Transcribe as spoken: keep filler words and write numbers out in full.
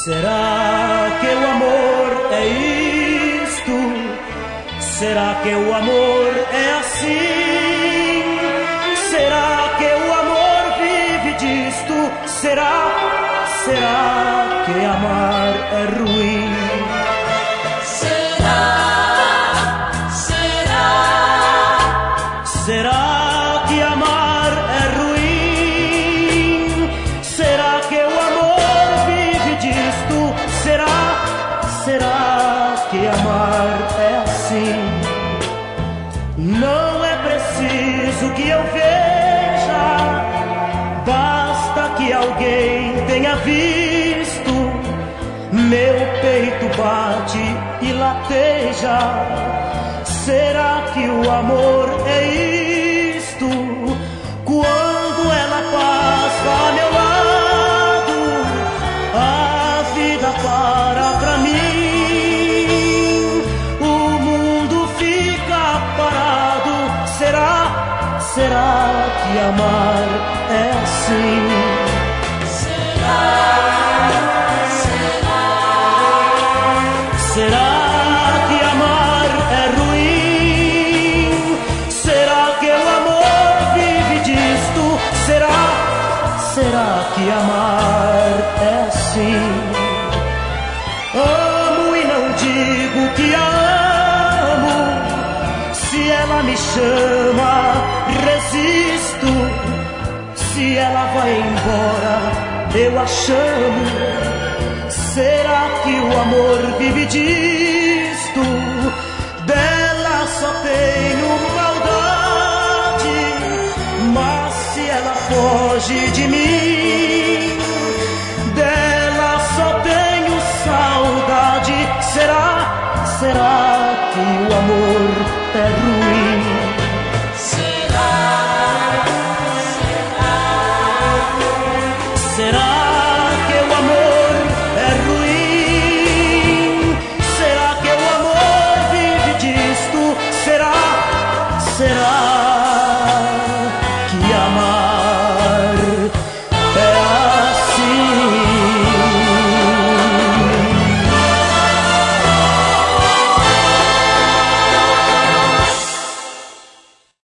Será que o amor é isto? Será que o amor é assim? Será que o amor vive disto? Será, será que amar é ruim? Será, será, será que amar é ruim? Será que o amor vive disto? Será, será que amar é assim? Não é preciso que eu veja, basta que alguém tenha visto. Meu peito bate e lateja. Será que o amor é isto? Quando ela passa a meu lado, a vida para pra mim, o mundo fica parado. Será, será que amar é assim? Será que amar é ruim? Será que o amor vive disto? Será, será que amar é assim? Amo e não digo que a amo. Se ela me chama, resisto. Se ela vai embora, eu a chamo. Será que o amor vive disto? Dela só tenho maldade, mas se ela foge de mim,